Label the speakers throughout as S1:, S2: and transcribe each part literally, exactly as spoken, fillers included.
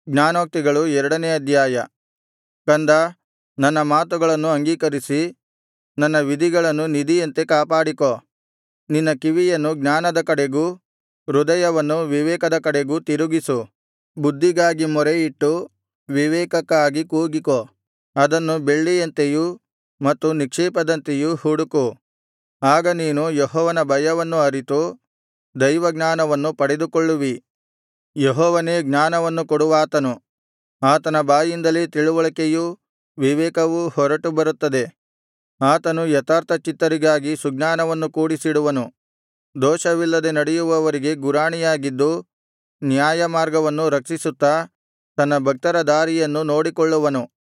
S1: ಜ್ಞಾನೋಕ್ತಿಗಳು ಎರಡನೇ ಅಧ್ಯಾಯ. ಕಂದಾ, ನನ್ನ ಮಾತುಗಳನ್ನು ಅಂಗೀಕರಿಸಿ ನನ್ನ ವಿಧಿಗಳನ್ನು ನಿಧಿಯಂತೆ ಕಾಪಾಡಿಕೋ. ನಿನ್ನ ಕಿವಿಯನ್ನು ಜ್ಞಾನದ ಕಡೆಗೂ ಹೃದಯವನ್ನು ವಿವೇಕದ ಕಡೆಗೂ ತಿರುಗಿಸು. ಬುದ್ಧಿಗಾಗಿ ಮೊರೆಯಿಟ್ಟು ವಿವೇಕಕ್ಕಾಗಿ ಕೂಗಿಕೋ. ಅದನ್ನು ಬೆಳ್ಳಿಯಂತೆಯೂ ಮತ್ತು ನಿಕ್ಷೇಪದಂತೆಯೂ ಹುಡುಕು. ಆಗ ನೀನು ಯೆಹೋವನ ಭಯವನ್ನು ಅರಿತು ದೈವಜ್ಞಾನವನ್ನು ಪಡೆದುಕೊಳ್ಳುವಿ. ಯೆಹೋವನೇ ಜ್ಞಾನವನ್ನು ಕೊಡುವಾತನು. ಆತನ ಬಾಯಿಂದಲೇ ತಿಳಿವಳಿಕೆಯೂ ವಿವೇಕವೂ ಹೊರಟು ಬರುತ್ತದೆ. ಆತನು ಯಥಾರ್ಥಚಿತ್ತರಿಗಾಗಿ ಸುಜ್ಞಾನವನ್ನು ಕೂಡಿಸಿಡುವನು. ದೋಷವಿಲ್ಲದೆ ನಡೆಯುವವರಿಗೆ ಗುರಾಣಿಯಾಗಿದ್ದು ನ್ಯಾಯಮಾರ್ಗವನ್ನು ರಕ್ಷಿಸುತ್ತಾ ತನ್ನ ಭಕ್ತರ ದಾರಿಯನ್ನು ನೋಡಿಕೊಳ್ಳುವನು.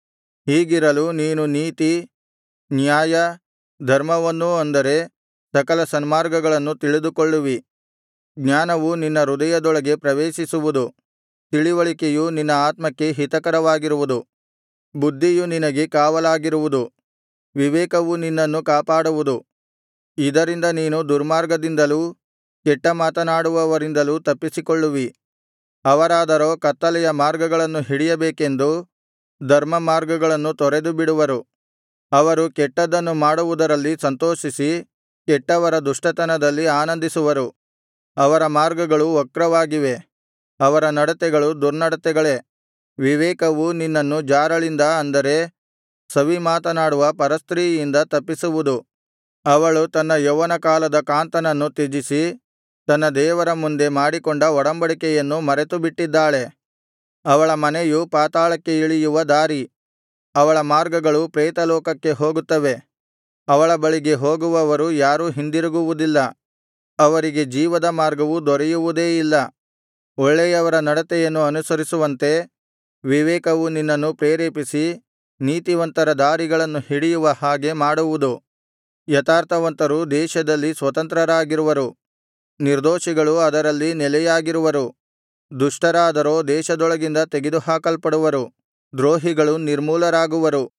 S1: ಹೀಗಿರಲು ನೀನು ನೀತಿ, ನ್ಯಾಯ, ಧರ್ಮವನ್ನೂ ಅಂದರೆ ಸಕಲ ಸನ್ಮಾರ್ಗಗಳನ್ನು ತಿಳಿದುಕೊಳ್ಳುವಿ. ಜ್ಞಾನವು ನಿನ್ನ ಹೃದಯದೊಳಗೆ ಪ್ರವೇಶಿಸುವುದು, ತಿಳಿವಳಿಕೆಯು ನಿನ್ನ ಆತ್ಮಕ್ಕೆ ಹಿತಕರವಾಗಿರುವುದು. ಬುದ್ಧಿಯು ನಿನಗೆ ಕಾವಲಾಗಿರುವುದು, ವಿವೇಕವು ನಿನ್ನನ್ನು ಕಾಪಾಡುವುದು. ಇದರಿಂದ ನೀನು ದುರ್ಮಾರ್ಗದಿಂದಲೂ ಕೆಟ್ಟ ಮಾತನಾಡುವವರಿಂದಲೂ ತಪ್ಪಿಸಿಕೊಳ್ಳುವಿ. ಅವರಾದರೋ ಕತ್ತಲೆಯ ಮಾರ್ಗಗಳನ್ನು ಹಿಡಿಯಬೇಕೆಂದು ಧರ್ಮಮಾರ್ಗಗಳನ್ನು ತೊರೆದುಬಿಡುವರು. ಅವರು ಕೆಟ್ಟದ್ದನ್ನು ಮಾಡುವುದರಲ್ಲಿ ಸಂತೋಷಿಸಿ ಕೆಟ್ಟವರ ದುಷ್ಟತನದಲ್ಲಿ ಆನಂದಿಸುವರು. ಅವರ ಮಾರ್ಗಗಳು ವಕ್ರವಾಗಿವೆ, ಅವರ ನಡತೆಗಳು ದುರ್ನಡತೆಗಳೇ. ವಿವೇಕವು ನಿನ್ನನ್ನು ಜಾರಳಿಂದ ಅಂದರೆ ಸವಿಮಾತನಾಡುವ ಪರಸ್ತ್ರೀಯಿಂದ ತಪ್ಪಿಸುವುದು. ಅವಳು ತನ್ನ ಯೌವನಕಾಲದ ಕಾಂತನನ್ನು ತ್ಯಜಿಸಿ ತನ್ನ ದೇವರ ಮುಂದೆ ಮಾಡಿಕೊಂಡ ಒಡಂಬಡಿಕೆಯನ್ನು ಮರೆತುಬಿಟ್ಟಿದ್ದಾಳೆ. ಅವಳ ಮನೆಯು ಪಾತಾಳಕ್ಕೆ ಇಳಿಯುವ ದಾರಿ, ಅವಳ ಮಾರ್ಗಗಳು ಪ್ರೇತಲೋಕಕ್ಕೆ ಹೋಗುತ್ತವೆ. ಅವಳ ಬಳಿಗೆ ಹೋಗುವವರು ಯಾರೂ ಹಿಂದಿರುಗುವುದಿಲ್ಲ, ಅವರಿಗೆ ಜೀವದ ಮಾರ್ಗವು ದೊರೆಯುವುದೇ ಇಲ್ಲ. ಒಳ್ಳೆಯವರ ನಡತೆಯನ್ನು ಅನುಸರಿಸುವಂತೆ ವಿವೇಕವು ನಿನ್ನನ್ನು ಪ್ರೇರೇಪಿಸಿ ನೀತಿವಂತರ ದಾರಿಗಳನ್ನು ಹಿಡಿಯುವ ಹಾಗೆ ಮಾಡುವುದು. ಯಥಾರ್ಥವಂತರು ದೇಶದಲ್ಲಿ ಸ್ವತಂತ್ರರಾಗಿರುವರು, ನಿರ್ದೋಷಿಗಳು ಅದರಲ್ಲಿ ನೆಲೆಯಾಗಿರುವರು. ದುಷ್ಟರಾದರೋ ದೇಶದೊಳಗಿಂದ ತೆಗೆದುಹಾಕಲ್ಪಡುವರು, ದ್ರೋಹಿಗಳು ನಿರ್ಮೂಲರಾಗುವರು.